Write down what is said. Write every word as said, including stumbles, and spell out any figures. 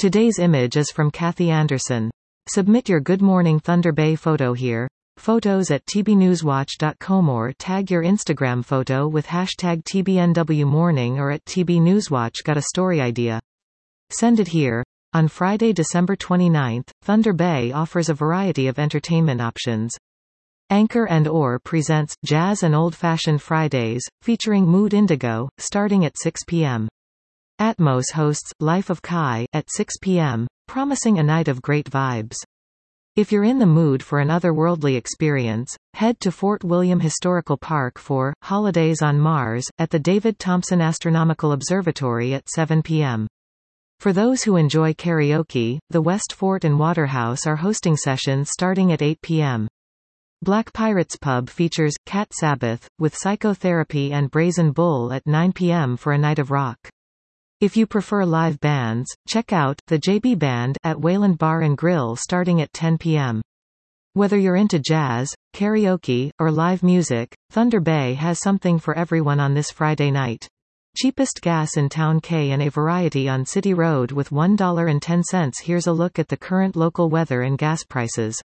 Today's image is from Kathy Anderson. Submit your Good Morning Thunder Bay photo here. Photos at t b newswatch dot com or tag your Instagram photo with hashtag T B N W morning or at T B Newswatch. Got a story idea? Send it here. On Friday, December twenty-ninth, Thunder Bay offers a variety of entertainment options. Anchor and Or presents Jazz and Old Fashioned Fridays, featuring Mood Indigo, starting at six p m Atmos hosts Life of Kai at six p m, promising a night of great vibes. If you're in the mood for an otherworldly experience, head to Fort William Historical Park for Holidays on Mars at the David Thompson Astronomical Observatory at seven p m For those who enjoy karaoke, the West Fort and Waterhouse are hosting sessions starting at eight p m Black Pirates Pub features Cat Sabbath, with Psychotherapy and Brazen Bull at nine p m for a night of rock. If you prefer live bands, check out the J B Band at Wayland Bar and Grill starting at ten p m Whether you're into jazz, karaoke, or live music, Thunder Bay has something for everyone on this Friday night. Cheapest gas in town K and a variety on City Road with one dollar and ten cents. Here's a look at the current local weather and gas prices.